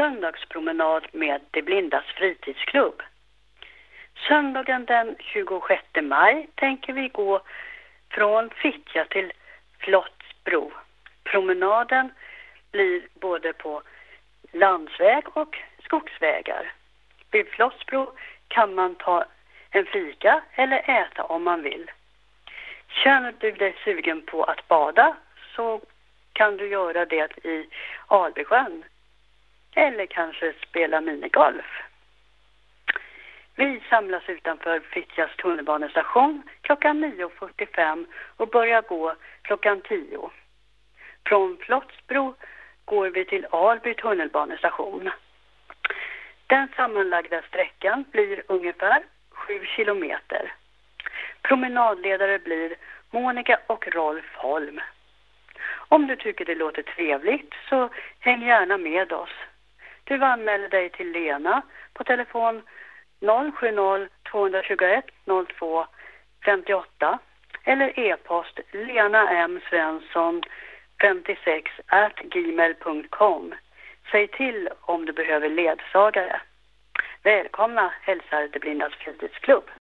söndagspromenad med De blindas fritidsklubb. Söndagen den 26 maj tänker vi gå från Fittja till Flottsbro. Promenaden blir både på landsväg och skogsvägar. Vid Flottsbro kan man ta en fika eller äta om man vill. Känner du dig sugen på att bada så kan du göra det i Albysjön. Eller kanske spela minigolf. Vi samlas utanför Fittjas tunnelbanestation klockan 9.45 och börjar gå klockan 10. Från Flottsbro går vi till Alby tunnelbanestation. Den sammanlagda sträckan blir ungefär 7 kilometer. Promenadledare blir Monica och Rolf Holm. Om du tycker det låter trevligt så häng gärna med oss. Du anmäler dig till Lena på telefon 070 221 02 58 eller e-post lenamsvensson56@gmail.com. Säg till om du behöver ledsagare. Välkomna hälsar De blindas fritidsklubb.